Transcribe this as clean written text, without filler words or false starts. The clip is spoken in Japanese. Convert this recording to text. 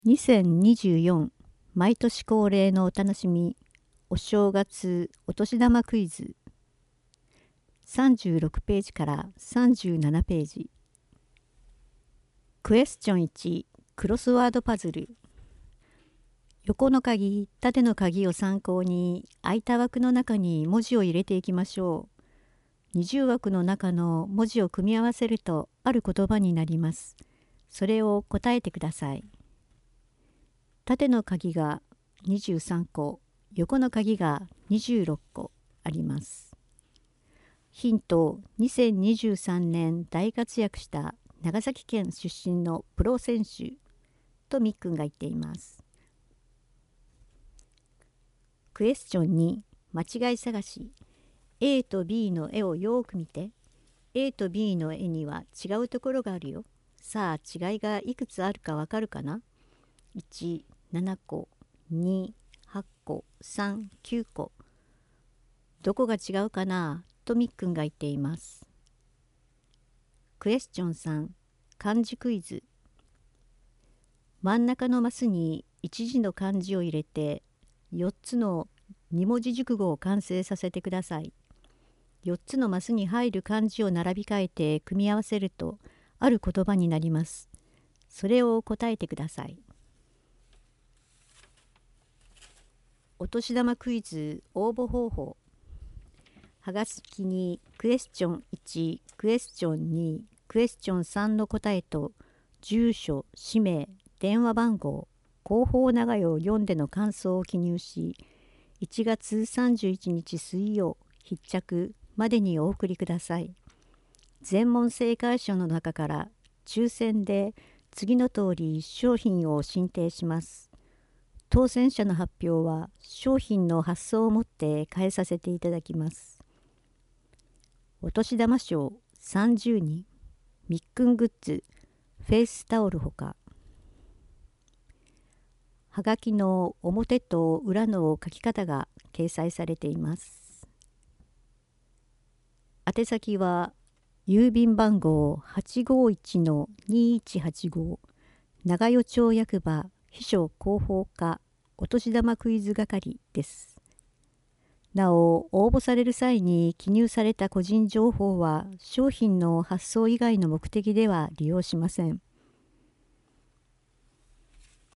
2024毎年恒例のお楽しみお正月お年玉クイズ36ページから37ページ。クエスチョン1、クロスワードパズル。横の鍵、縦の鍵を参考に空いた枠の中に文字を入れていきましょう。20枠の中の文字を組み合わせるとある言葉になります。それを答えてください。縦の鍵が23個、横の鍵が26個あります。ヒント、2023年大活躍した長崎県出身のプロ選手とみっくんが言っています。クエスチョン2、間違い探し。A と B の絵をよく見て。A と B の絵には違うところがあるよ。さあ違いがいくつあるかわかるかな？ 1、7個、2、8個、3、9個。どこが違うかなとみっくんが言っています。クエスチョン3、漢字クイズ。真ん中のマスに1字の漢字を入れて4つの2文字熟語を完成させてください。4つのマスに入る漢字を並び替えて組み合わせるとある言葉になります。それを答えてください。お年玉クイズ応募方法。はがきにクエスチョン1、クエスチョン2、クエスチョン3の答えと住所、氏名、電話番号、広報長屋を読んでの感想を記入し、1月31日水曜必着までにお送りください。全問正解者の中から抽選で次の通り商品を進呈します。当選者の発表は商品の発送をもって返させていただきます。お年玉賞30人、みっくんグッズ、フェイスタオルほか。はがきの表と裏の書き方が掲載されています。宛先は郵便番号851-2185長与町役場秘書広報課お年玉クイズ係です。なお、応募される際に記入された個人情報は商品の発送以外の目的では利用しません。